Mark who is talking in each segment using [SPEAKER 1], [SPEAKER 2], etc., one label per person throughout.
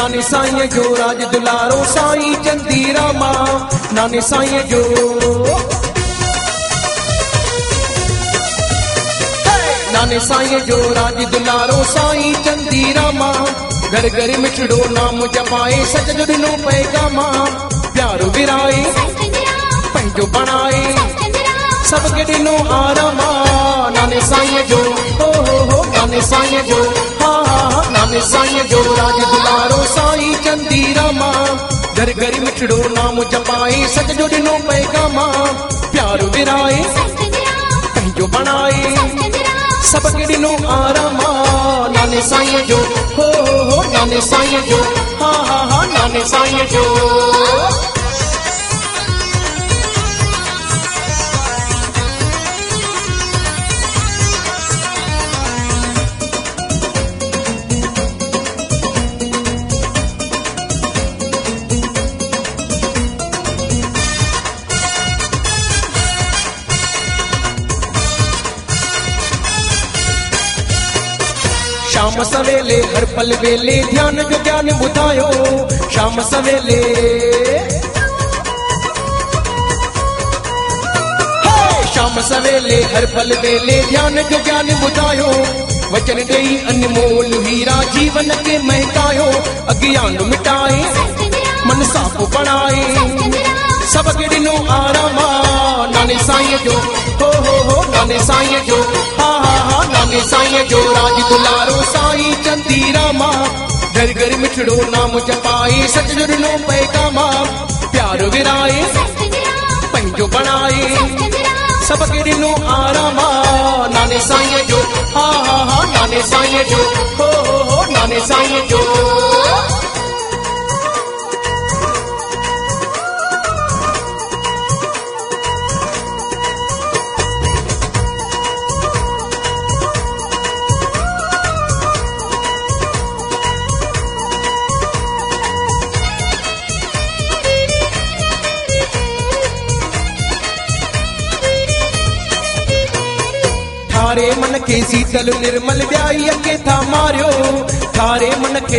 [SPEAKER 1] नाने साईं जो राज दुलारो साईं चंदी रामा नाने साईं जो नाने साईं जो राज दुलारो साईं चंदी रामा घर घर मिठड़ो नाम जपाए सच जो ॾिनो पैगामा प्यारो विराए पंहिंजो बणाए सबके ॾिनो आरामा नाने साईं जो हो नाने साईं जो हा नाने साईं जो राज दुलारो साईं चंदी रामा घर घर मिठड़ो नाम जपाए सच जो ॾिनो पैगामा प्यारो विराए पंहिंजो बणाए सबके ॾिनो आरामा नाने साईं जो हो नाने साईं जो हा नाने साईं जो शाम सवेले हर पल वेले ध्यान जो ज्ञान बुधायो शाम सवेले शाम सवेले हर पल वेले ध्यान जो ज्ञान बुधायो वचन गई अनमोल हीरा जीवन के महकायो अज्ञान मिटाए मन साफ बनाए सबके ॾिनो आरामा नाने साईं जो हो नाने साईं जो हा नाने साईं जो राज दुलारो साईं चंदी रामा घर घर मिठड़ो नाम जपाए सच जो ॾिनो पैगामा प्यारो विराए पंहिंजो बणाए सबके ॾिनो आरामा नाने साईं जो हा नाने साईं जो हो नाने साईं जो थारे मन के शीतल निर्मल ब्याई के था मारियो थारे मन के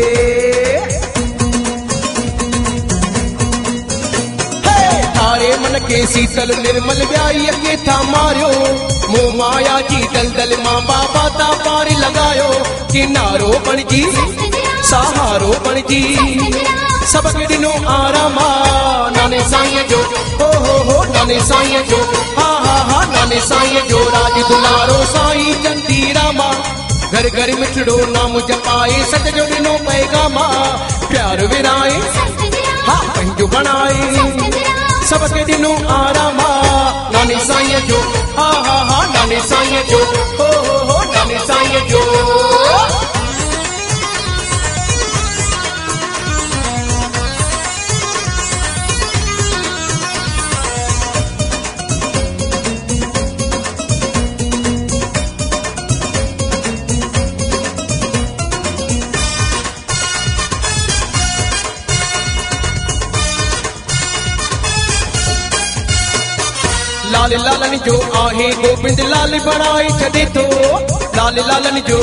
[SPEAKER 1] थारे मन के शीतल निर्मल ब्याई के था मारियो मोह माया जी दलदल मां बाबा ता पार लगायो किनारो बणजी सहारो बणजी सबके ॾिनो आरामा नाने साईं जो हो नाने साईं जो हा नाने साईं जो राज दुलारो साईं चंदी रामा घर घर मिठड़ो नाम जपाए सच जो ॾिनो पैगामा प्यार विराए हा पंहिंजो बणाए सबके ॾिनो आरामा नाने साईं जो हा नाने साईं जो हो नाने साईं जो लाल लालन जो आहे गोविंद लाल बणाए छॾे थो लाल लालन जो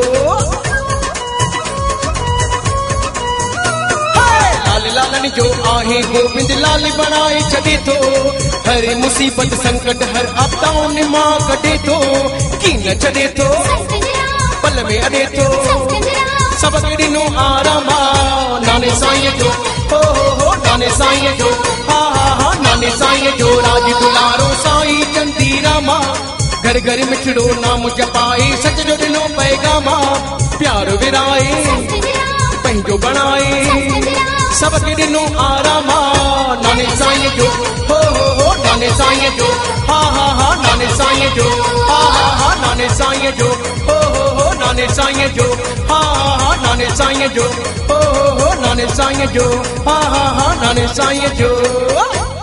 [SPEAKER 1] लाल लालन जो आहे गोविंद लाल बणाए छॾे थो हर मुसीबत संकट हर आपदाउन मां कढे थो की न छॾे थो पल में अॾे थो सबके ॾिनो आरामा नाने साईं जो हो नाने साईं जो हा नाने साईं जो राज दुलारो साईं चंदी रामा घर घर मिठड़ो नाम जपाए सच जो ॾिनो पैगामा प्यार विराए पंहिंजो बणाए सबके ॾिनो आरामा नाने साईं जो हो नाने साईं जो हा नाने साईं जो हा नाने साईं जो हो नाने साईं जो हा नाने साईं जो हो नाने साईं जो हा नाने साईं जो